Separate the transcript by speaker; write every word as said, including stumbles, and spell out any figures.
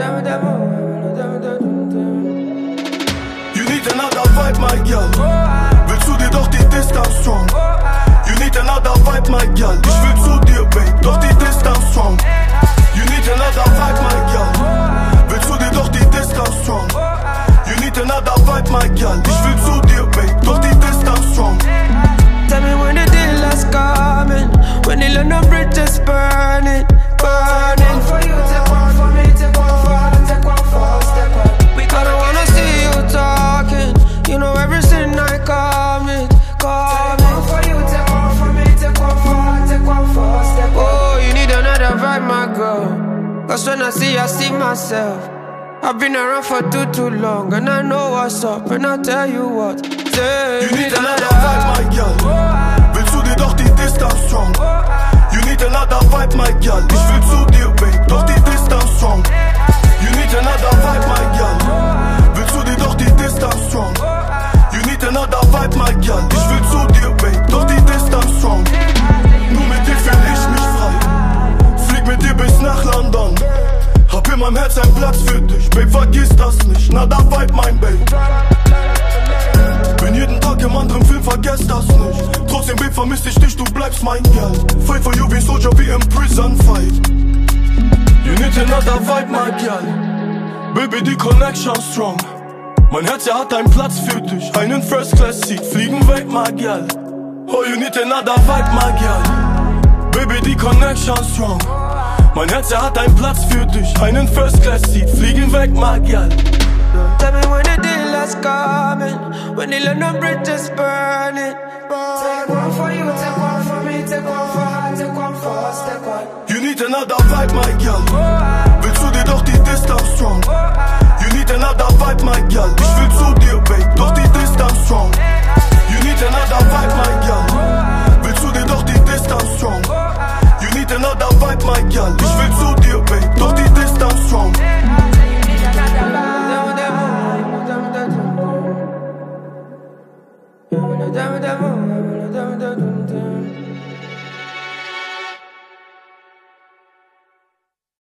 Speaker 1: You need another vibe, my girl. Willst du dir doch die Distanz strong? You need another vibe, my girl. Ich will zu dir, babe, doch die Distanz strong. You need another vibe, my girl. Willst du dir doch die Distanz strong? You need another vibe, my girl. Ich will zu dir, babe, doch die Distanz strong.
Speaker 2: Tell me when the deal is coming, when the London Bridge is burning, burning. Take one for you, take one for me, take one for her, take one for us, take one. We I don't wanna see you talking, you know everything I commit, commit. Take one for you, take one for me, take one for her, take one for us, take one. Oh, you need another vibe, my girl. Cause when I see you, I see myself. I've been around for too, too long, and I know what's up, and I tell you what. Say,
Speaker 1: you need another vibe, my girl. Willst du dir doch die Distanz strong? You need another vibe, my girl. Ich will zu dir, babe, doch die Distanz strong. You need another vibe, my girl. Willst du dir doch die Distanz strong? You need another vibe, my girl. Ich will zu dir, babe, doch die Distanz strong. Nur mit dir fühl ich mich frei. Flieg mit dir bis nach London. Hab in meinem Herz einen Platz für dich, babe, vergiss das nicht. Na, da vibe, mein babe. Bin jeden Tag im anderen Film, vergesst das nicht. Trotzdem, babe, vermiss ich dich, du bleibst mein Girl. Fight for you wie Soldier, wie im Prison Fight. You need another vibe, my girl. Baby, die Connection strong. Mein Herz, er hat einen Platz für dich. Einen First Class Seat, fliegen weg, my girl. Oh, you need another vibe, my girl. Baby, die Connection strong. Mein Herz, er hat einen Platz für dich. Einen First Class Seat, fliegen weg, my girl.
Speaker 2: Tell me when the deal is coming, when the London Bridge is burning. Take one for you, take one for me, take one for her, take one for us, take one.
Speaker 1: You need another vibe, my girl. Willst du dir doch die Distanz strong? You need another vibe, my girl. Ich will zu dir, babe, doch die Distanz strong.